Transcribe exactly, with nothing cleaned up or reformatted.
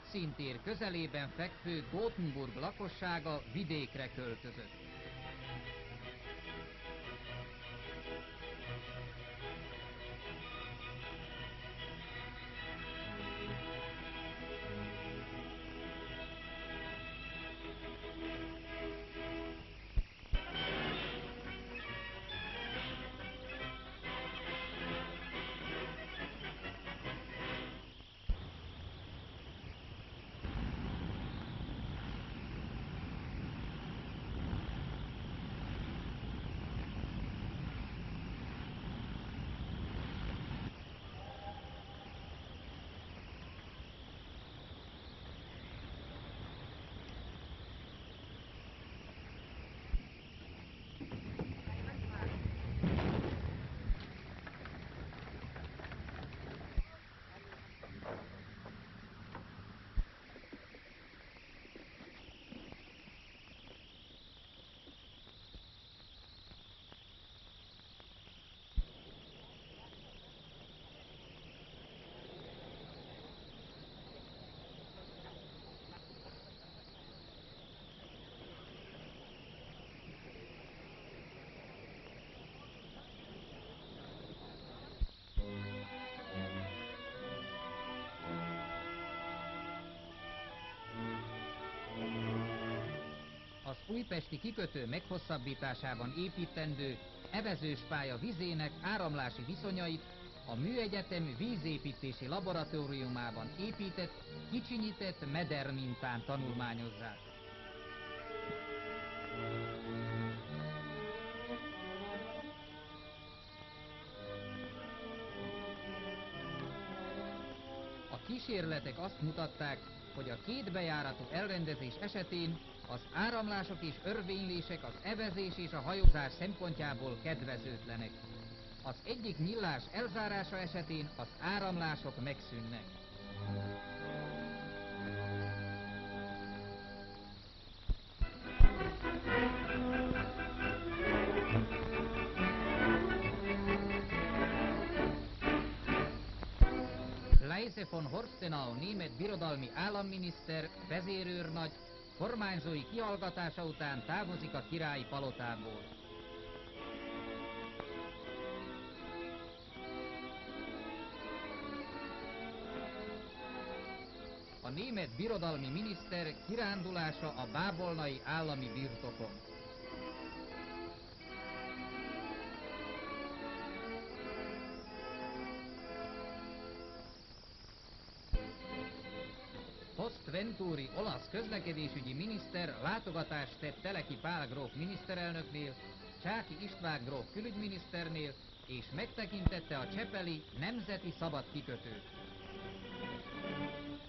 hadszíntér közelében fekvő Gothenburg lakossága vidékre költözött. Az újpesti kikötő meghosszabbításában építendő evezős pálya vizének áramlási viszonyait a Műegyetem vízépítési laboratóriumában épített, kicsinyített meder mintán tanulmányozzák. A kísérletek azt mutatták, hogy a két bejáratú elrendezés esetén az áramlások és örvénylések az evezés és a hajózás szempontjából kedvezőtlenek. Az egyik nyílás elzárása esetén az áramlások megszűnnek. Leise von Horstenau német birodalmi államminiszter, vezérőrnagy, kormányzói kihallgatása után távozik a királyi palotából. A német birodalmi miniszter kirándulása a bábolnai állami birtokon. Post Venturi olasz közlekedésügyi miniszter látogatást tett Teleki Pál gróf miniszterelnöknél, Csáky István gróf külügyminiszternél, és megtekintette a csepeli nemzeti szabad kikötőt.